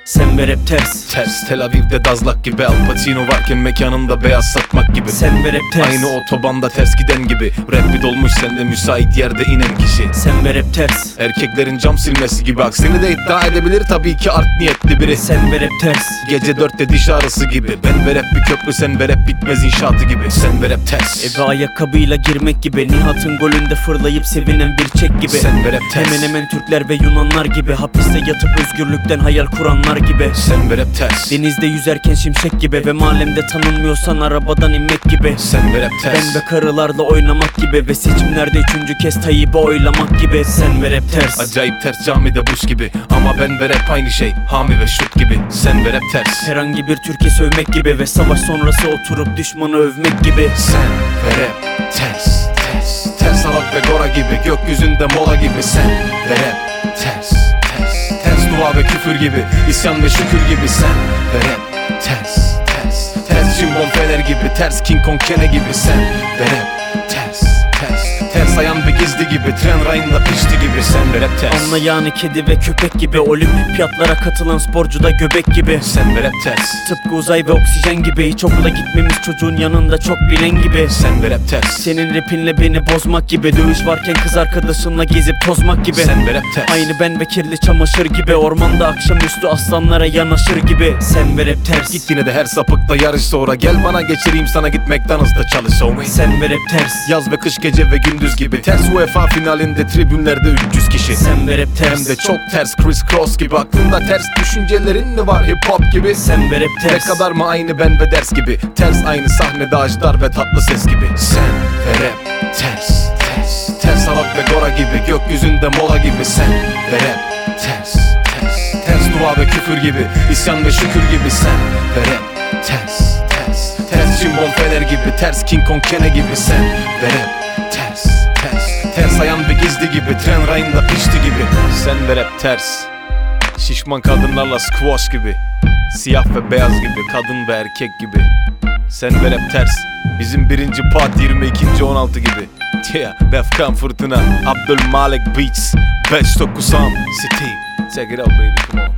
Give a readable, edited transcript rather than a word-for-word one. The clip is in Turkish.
Sen ve rap ters. Ters Tel Aviv'de dazlak gibi, Al Pacino varken mekanında beyaz satmak gibi. Sen ve rap ters. Aynı otobanda ters giden gibi. Rap bir dolmuş sende müsait yerde inen kişi. Sen ve rap ters. Erkeklerin cam silmesi gibi, aksini de iddia edebilir tabii ki art niyetli biri. Sen ve rap ters. Gece 4'te diş ağrısı gibi. Ben ve rap bir köprü, sen ve rap bitmez inşaatı gibi. Sen ve rap ters. Eve ayakkabıyla girmek gibi. Nihat'ın golünde fırlayıp sevinen bir çek gibi. Sen ve rap ters. Hemen hemen Türkler ve Yunanlar gibi. Hapiste yatıp özgürlükten hayal kuranlar gibi. Sen ve rap ters. Denizde yüzerken şimşek gibi. Ve mahallemde tanınmıyorsan arabadan inmek gibi. Sen ve rap ters. Ben ve karılarla oynamak gibi. Ve seçimlerde 3. kez Tayyip'i oylamak gibi. Sen ve rap ters. Acayip ters camide buş gibi. Ama ben ve rap aynı şey, Hami ve Şut gibi. Sen ve rap ters. Herhangi bir Türkiye sövmek gibi. Ve savaş sonrası oturup düşmanı övmek gibi. Sen ve rap ters. Ters Ters Halat ve Gora gibi. Gökyüzünde mola gibi. Sen ve rap ters. Ters Ters dua ve küfür gibi. İsyan ve şükür gibi. Sen ve rap ters. Ters Ters Cimbom Fener gibi. Ters King Kong Kene gibi. Sen ve rap ters. Ters Ters ayan bir gizli gibi. Tren rayında pişti gibi. Sen ve rap ters. Anla yani kedi ve köpek gibi. Olimpiyatlara katılan sporcuda göbek gibi. Sen ve rap ters. Tıpkı uzay ve oksijen gibi. Hiç okula gitmemiş çocuğun yanında çok bilen gibi. Sen ve rap ters. Senin rapinle beni bozmak gibi. Dövüş varken kız arkadaşınla gezip tozmak gibi. Sen ve rap ters. Aynı ben ve kirli çamaşır gibi. Ormanda akşamüstü aslanlara yanaşır gibi. Sen ve rap ters. Git yine de her sapıkta yarış sonra. Gel bana geçireyim sana, git McDonald's'ta çalış homie. Sen ve rap ters. Yaz ve kış, gece ve gündüz gibi. Ters UEFA finalinde tribünlerde 300 kişi. Sen ve rap Hem ters. de çok ters, Chris Cross gibi. Aklında ters düşüncelerin mi var, hip hop gibi? Sen ve rap Ne ters. kadar mı aynı ben ve ders gibi. Ters aynı sahnede ajdar ve tatlı ses gibi. Sen ve rap ters. Ters Ters Halat ve Gora gibi. Gökyüzünde mola gibi. Sen ve rap ters. Ters Ters dua ve küfür gibi. İsyan ve şükür gibi. Sen ve rap ters. Ters Ters Cimbom Fener gibi. Ters King Kong Kene gibi. Sen ve rap ters. Ters Ters ayan bir gizli gibi. Tren rayında pişti gibi. Sen ve rap ters. Şişman kadınlarla squash gibi. Siyah ve beyaz gibi. Kadın ve erkek gibi. Sen ve rap ters. Bizim birinci part 22. 16 gibi. Yeah, Defkan Fırtına, Abdülmalik Beats, 590 City. Check it out baby, come on.